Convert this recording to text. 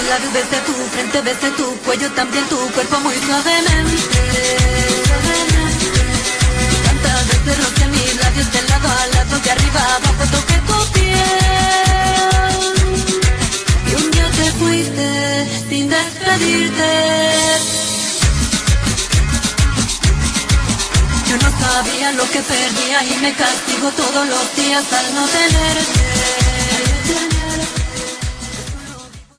labios besé tu frente, besé tu cuello, también tu cuerpo muy suavemente. Tantas veces rocé mis labios de lado a lado, de arriba a abajo toqué tu piel. Y un día te fuiste sin despedirte. Yo no sabía lo que perdía y me castigo todos los días al no tenerte.